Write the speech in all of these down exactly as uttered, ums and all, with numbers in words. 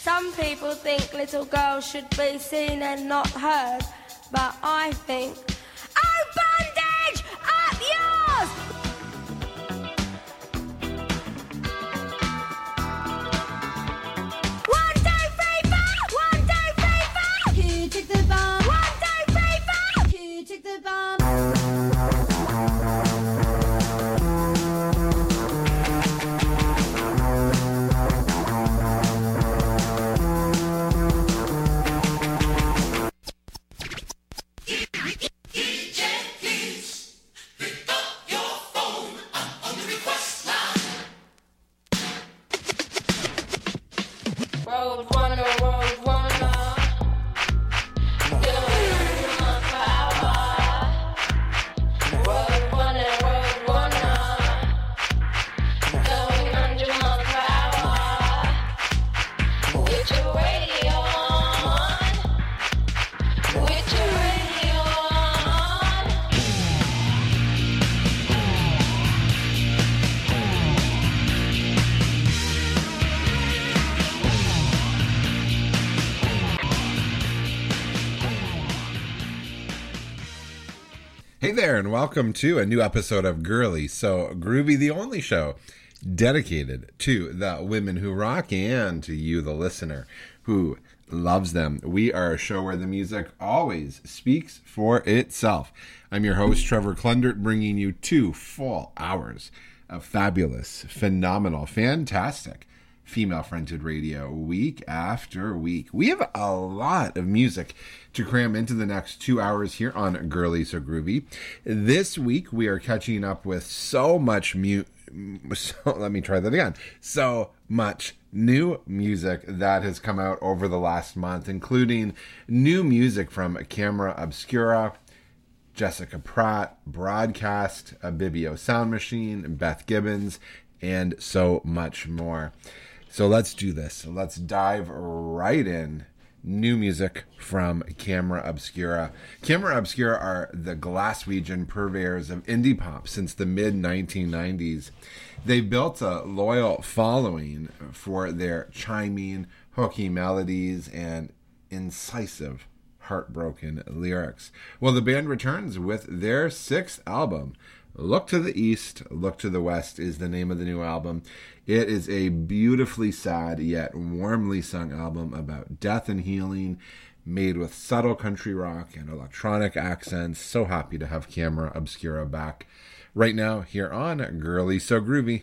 Some people think little girls should be seen and not heard, but I think, oh, bondage, up yours! One, two, three, four! One, two, three, four! Here, take the bomb. One, two, three, four! Here, take the bomb. Road runner, road runner. Doing my power. Road runner, road runner. Going under my power. With your radio on. With your radio on. Hey there, and welcome to a new episode of Girly So Groovy, the only show dedicated to the women who rock and to you, the listener, who loves them. We are a show where the music always speaks for itself. I'm your host, Trevor Klundert, bringing you two full hours of fabulous, phenomenal, fantastic female-fronted radio week after week. We have a lot of music to cram into the next two hours here on Girly So Groovy. This week, we are catching up with so much mu- so, let me try that again. So much new music that has come out over the last month, including new music from Camera Obscura, Jessica Pratt, Broadcast, Abibio Sound Machine, Beth Gibbons, and so much more. So let's do this. Let's dive right in. New music from Camera Obscura. Camera Obscura are the Glaswegian purveyors of indie pop since the mid nineteen nineties. They've built a loyal following for their chiming, hooky melodies and incisive, heartbroken lyrics. Well, the band returns with their sixth album. Look to the East, Look to the West is the name of the new album. It is a beautifully sad yet warmly sung album about death and healing, made with subtle country rock and electronic accents. So happy to have Camera Obscura back right now here on Girly So Groovy.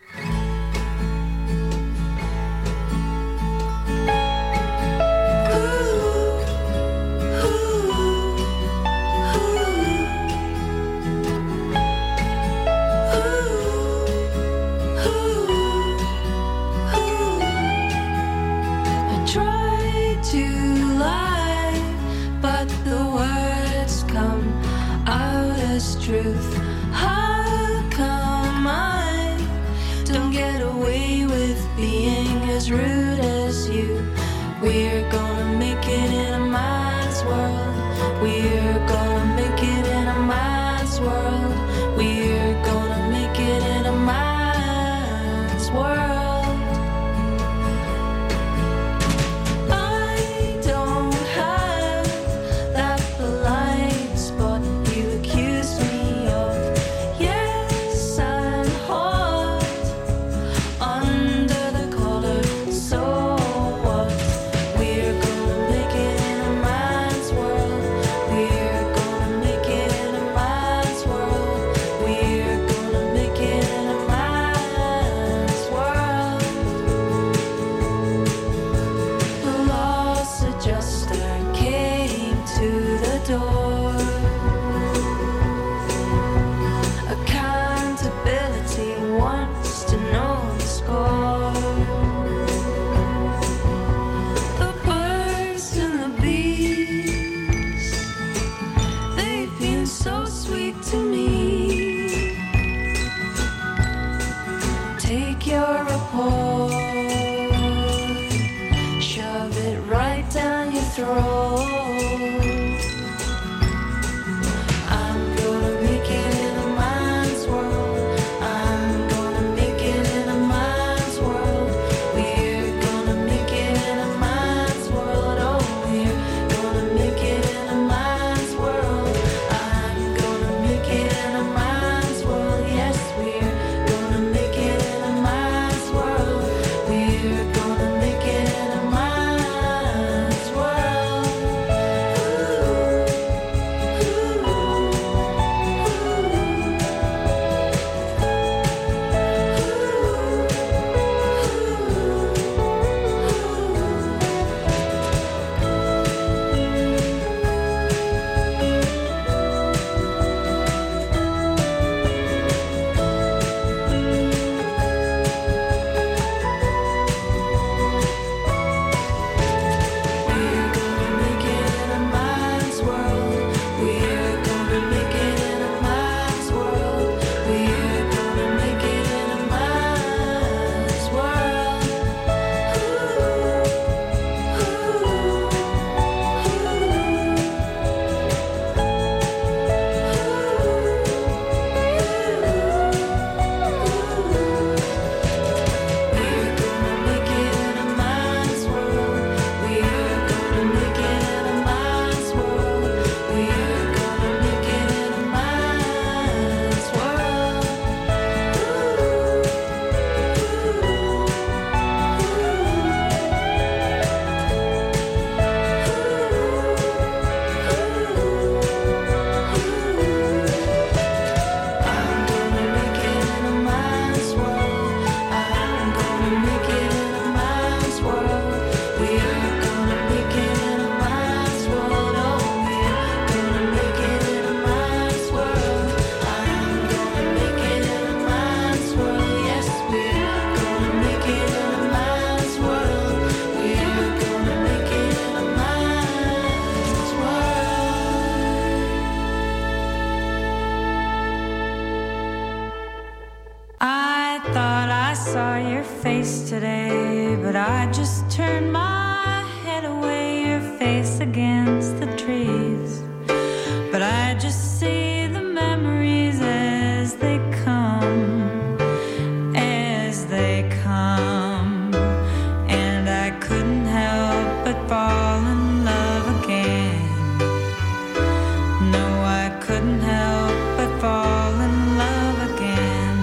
Truth. How come I don't get away with being as rude as you? We're gonna make it in a man's world. We're gonna make it in a man's world. We're gonna make it in a man's world. I don't have that blind spot you accuse me of. Yes, I'm hot under the collar. So what? We're gonna make it in a man's world. We're gonna make it in a man's world. We're gonna make it in a man's world. The loss adjuster came to the door. Accountability wants to know the score. The birds and the bees, they've been so sweet to me. Take your report, shove it right down your throat. I'm gonna make it in a man's world. I'm gonna make it in a man's world. We're gonna make it in a man's turn my head away, your face against the trees. But I just see the memories as they come, as they come. And I couldn't help but fall in love again. No, I couldn't help but fall in love again.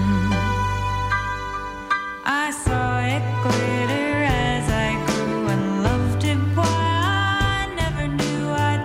I saw it glitter as I grew and loved it. Why I never knew I'd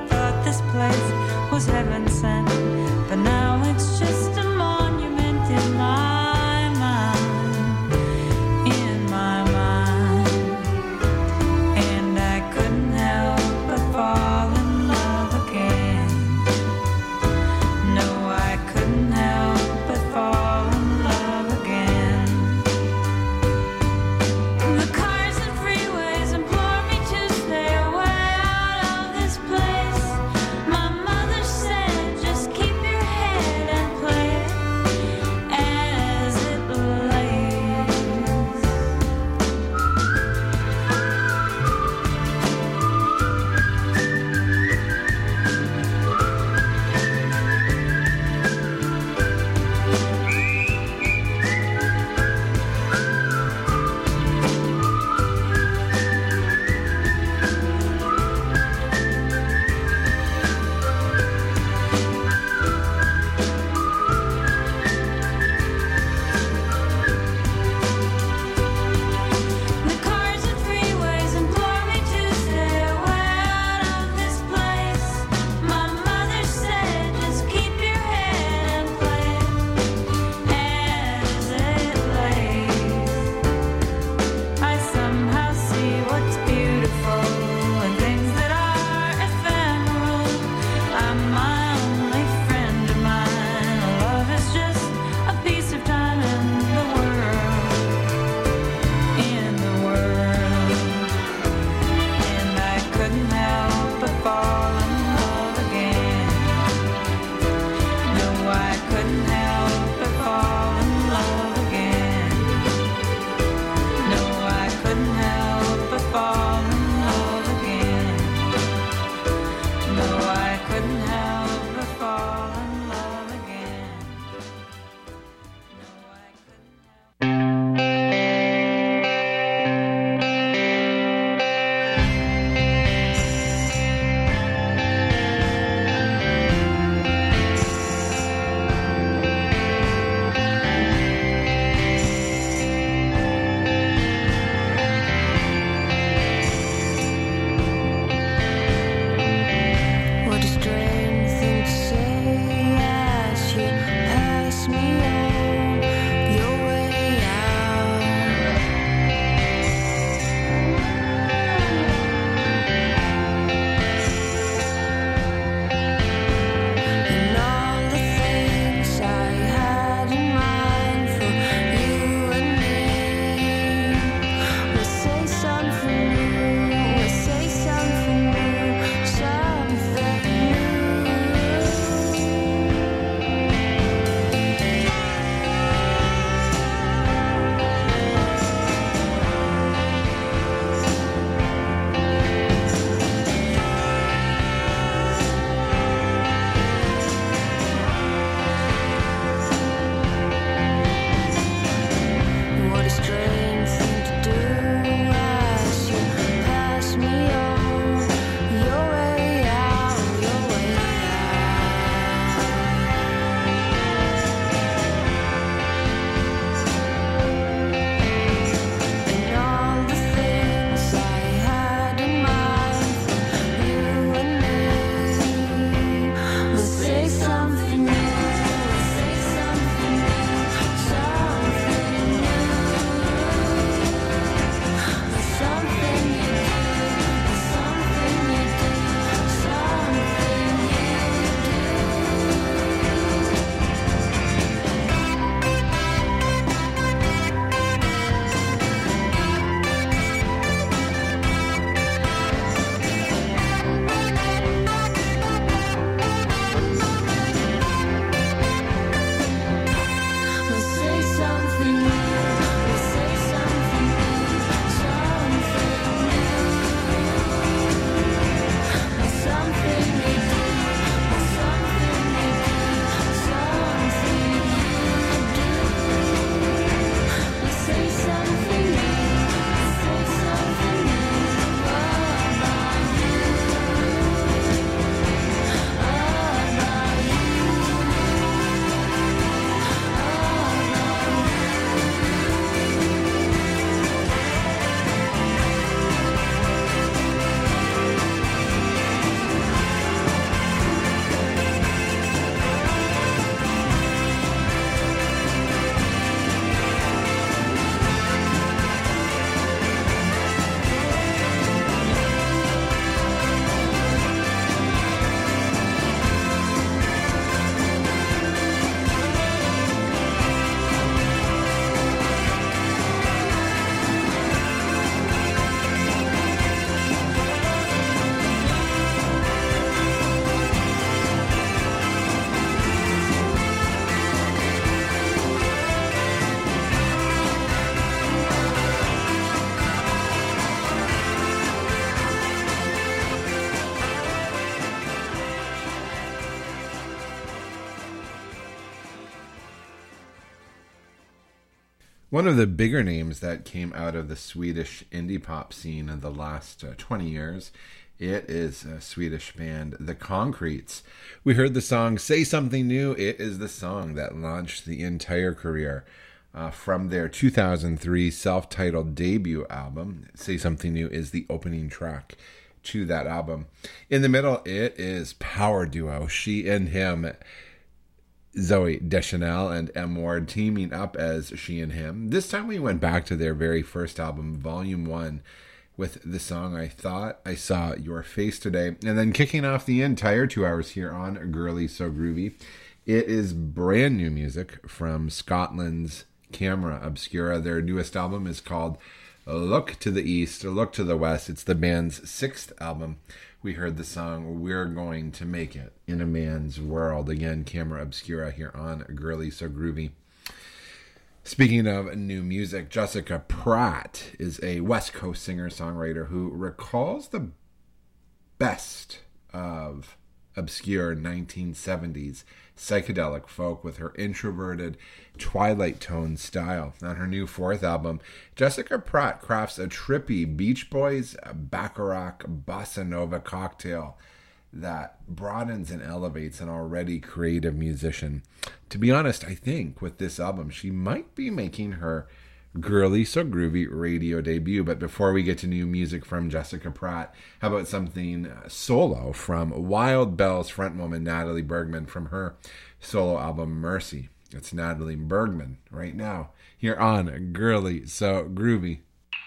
One of the bigger names that came out of the Swedish indie pop scene in the last uh, twenty years, it is a Swedish band, The Concretes. We heard the song Say Something New. It is the song that launched the entire career uh, from their two thousand three self-titled debut album. Say Something New is the opening track to that album. In the middle, it is power duo, She and Him, Zooey Deschanel and M. Ward teaming up as She and Him. This time we went back to their very first album, Volume one, with the song I Thought I Saw Your Face Today. And then kicking off the entire two hours here on Girly So Groovy, it is brand new music from Scotland's Camera Obscura. Their newest album is called Look to the East, Look to the West. It's the band's sixth album. We heard the song We're Going to Make It in a Man's World. Again, Camera Obscura here on Girly So Groovy. Speaking of new music, Jessica Pratt is a West Coast singer-songwriter who recalls the best of obscure nineteen seventies psychedelic folk with her introverted Twilight Tone style. On her new fourth album, Jessica Pratt crafts a trippy Beach Boys, Bacharach, Bossa Nova cocktail that broadens and elevates an already creative musician. To be honest, I think with this album, she might be making her Girly So Groovy radio debut. But before we get to new music from Jessica Pratt, how about something solo from Wild Bells frontwoman Natalie Bergman from her solo album Mercy. It's Natalie Bergman right now here on Girly So Groovy.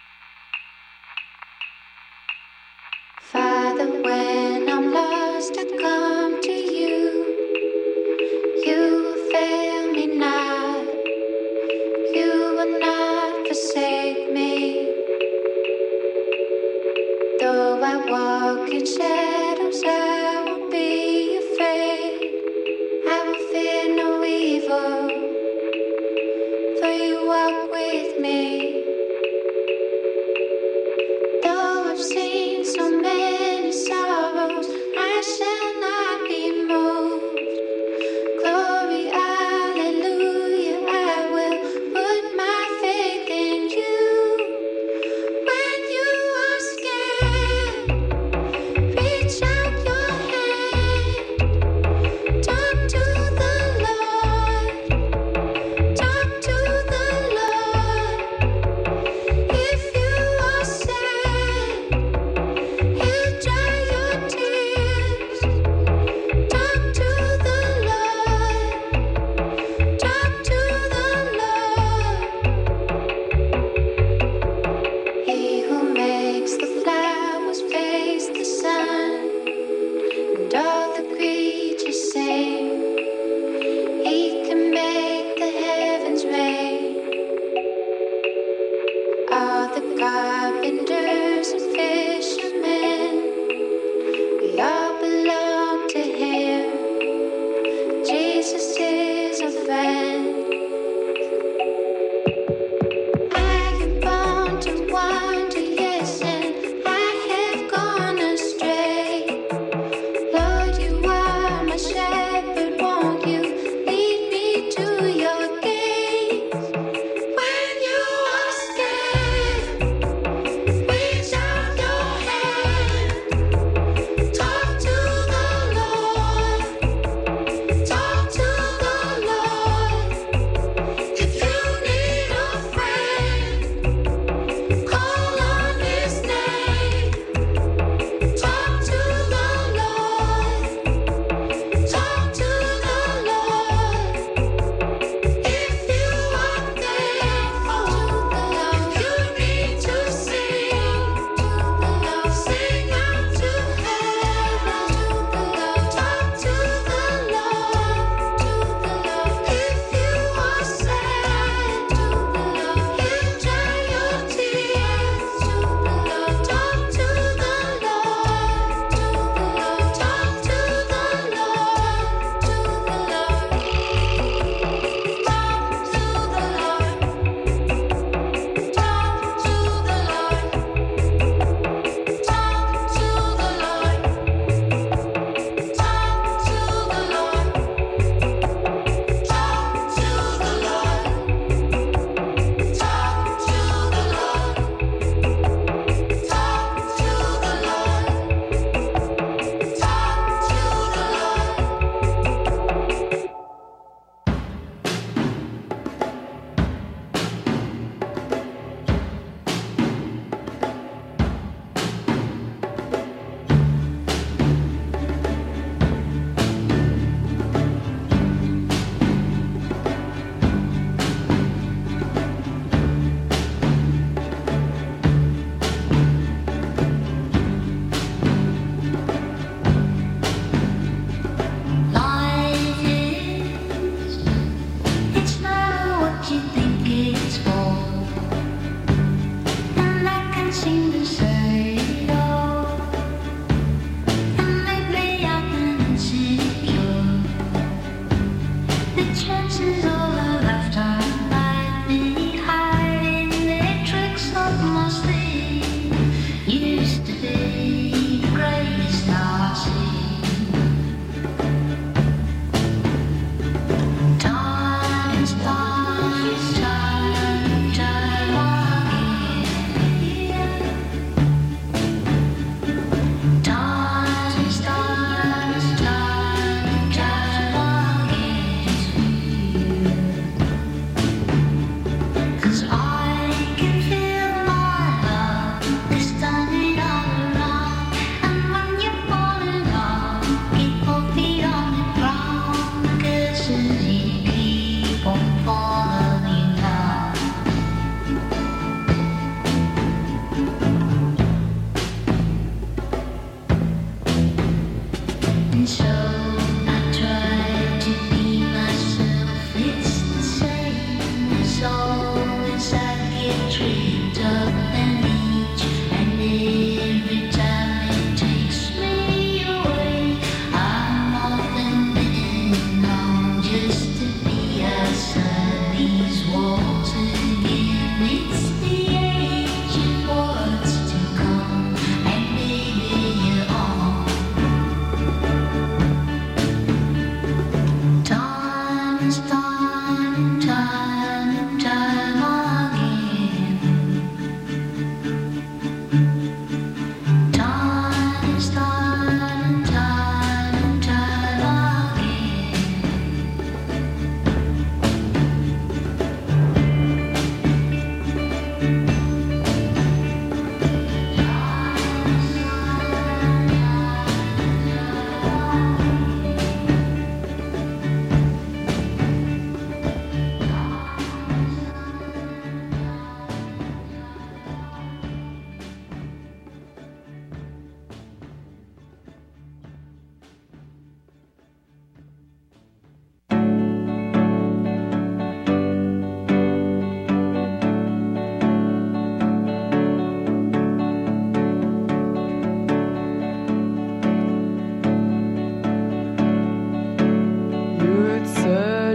Father, when I'm lost, I come to you. You fail me not. You will not forsake me. Though I walk in shadows, I won't be afraid. I will fear no evil, for you walk with me. Though I've seen so many sorrows, I shall not be moved. Glory, hallelujah, I will put my faith in you. When you are scared, reach out your hand. Talk to the Lord. Talk to the Lord. If you are sad, He'll dry your tears. Talk to the Lord. Talk to the Lord. He who makes the flowers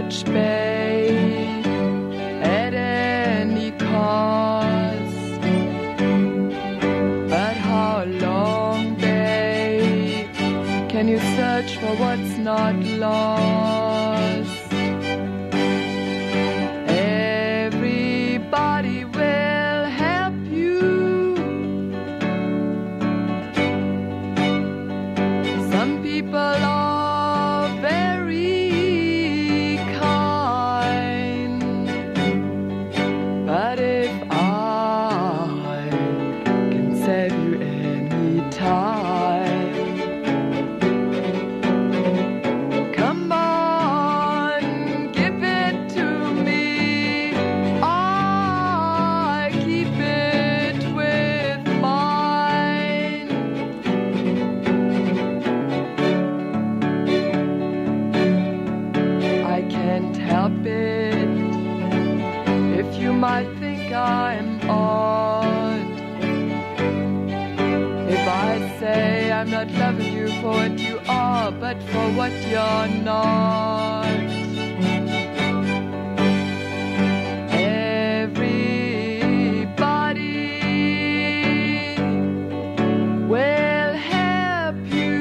such pain at any cost. But how long, babe, can you search for what's not lost? Everybody will help you. Some people are very kind, but if I can save you any time, come on, give it to me. I keep it with mine. I can't help it if you might think I'm odd. If I say I'm not loving you for what you are, but for what you're not. Everybody will help you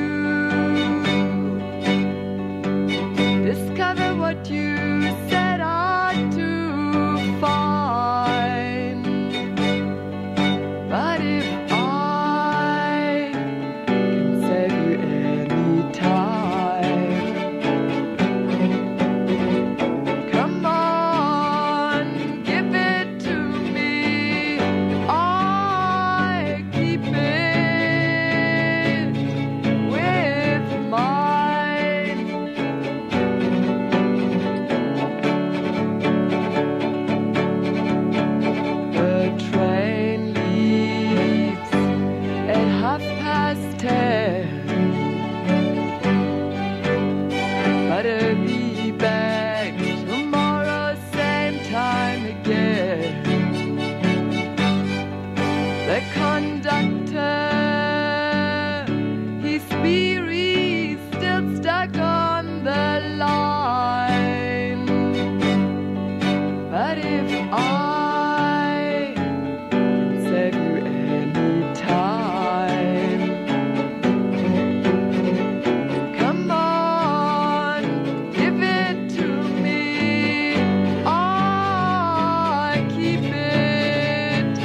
discover what you set out to find. But if I can save you any time, come on, give it to me. I keep it with mine. The train leaves at half past ten, but I'll be back tomorrow same time again. The conductor, he's weary, still stuck on the line. But if I can save you any time, come on, give it to me. I keep it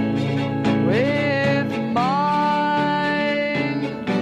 with mine.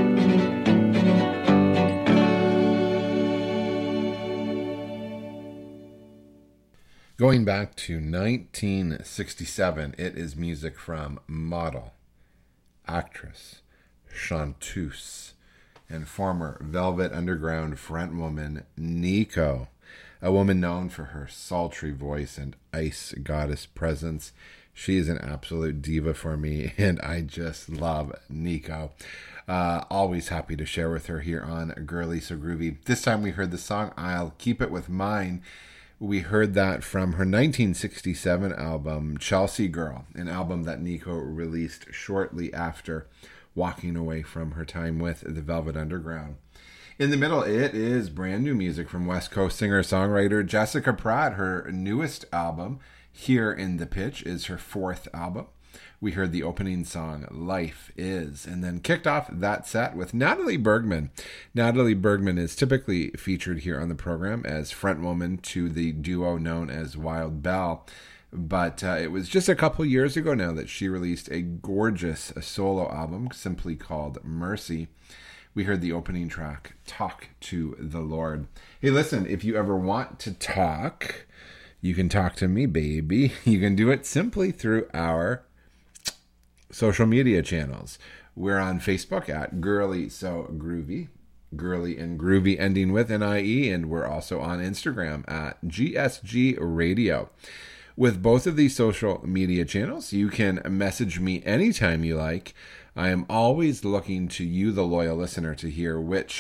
Going back to nineteen sixty-seven, it is music from model, actress, chanteuse, and former Velvet Underground frontwoman Nico, a woman known for her sultry voice and ice goddess presence. She is an absolute diva for me, and I just love Nico. Uh, always happy to share with her here on Girly So Groovy. This time we heard the song I'll Keep It With Mine. We heard that from her nineteen sixty-seven album, Chelsea Girl, an album that Nico released shortly after walking away from her time with the Velvet Underground. In the middle, it is brand new music from West Coast singer-songwriter Jessica Pratt. Her newest album, Here in the Pitch, is her fourth album. We heard the opening song, Life Is, and then kicked off that set with Natalie Bergman. Natalie Bergman is typically featured here on the program as frontwoman to the duo known as Wild Belle, but uh, it was just a couple years ago now that she released a gorgeous solo album simply called Mercy. We heard the opening track, Talk to the Lord. Hey, listen, if you ever want to talk, you can talk to me, baby. You can do it simply through our social media channels. We're on Facebook at Girly So Groovy, Girly and Groovy ending with N I E, and we're also on Instagram at G S G Radio. With both of these social media channels, you can message me anytime you like. I am always looking to you, the loyal listener, to hear which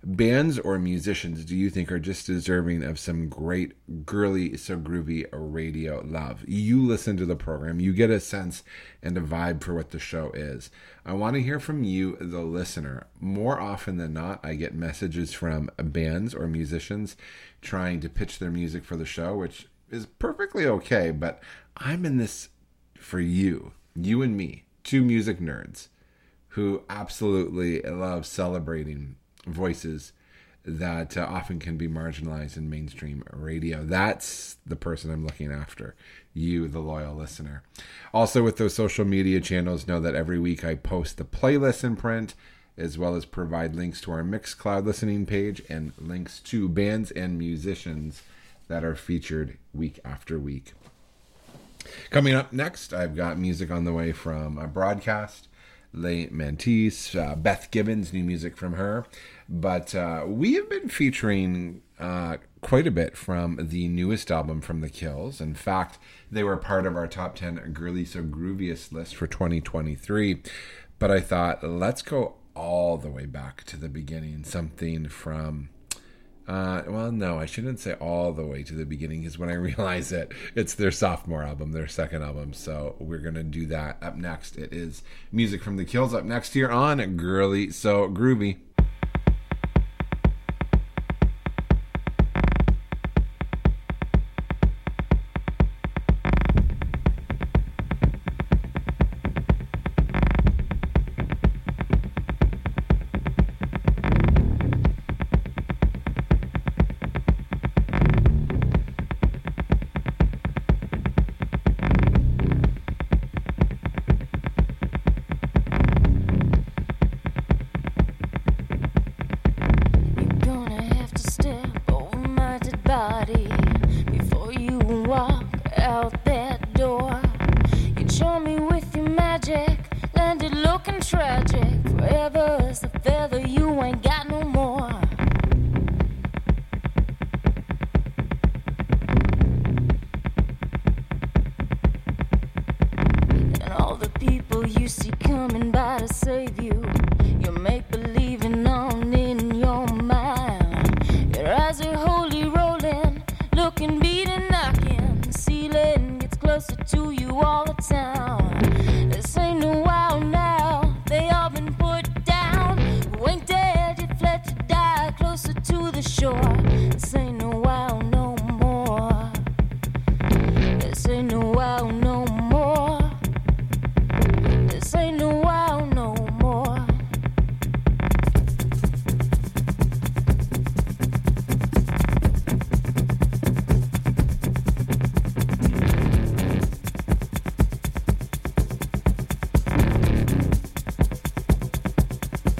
bands or musicians do you think are just deserving of some great girly, so groovy radio love? You listen to the program, you get a sense and a vibe for what the show is. I want to hear from you, the listener. More often than not, I get messages from bands or musicians trying to pitch their music for the show, which is perfectly okay, but I'm in this for you, you and me, two music nerds who absolutely love celebrating voices that uh, often can be marginalized in mainstream radio. That's the person I'm looking after, you, the loyal listener. Also, with those social media channels, know that every week I post the playlist in print, as well as provide links to our Mixcloud listening page and links to bands and musicians that are featured week after week. Coming up next, I've got music on the way from a broadcast, Les Mantis, uh, Beth Gibbons, new music from her. But uh, we have been featuring uh, quite a bit from the newest album from The Kills. In fact, they were part of our top ten Girly So Grooviest list for twenty twenty-three. But I thought, let's go all the way back to the beginning. Something from... Uh, well, no, I shouldn't say all the way to the beginning, because when I realize it, it's their sophomore album, their second album. So we're going to do that up next. It is music from The Kills up next here on Girly So Groovy. Looking, beating, knocking, the ceiling gets closer to you all the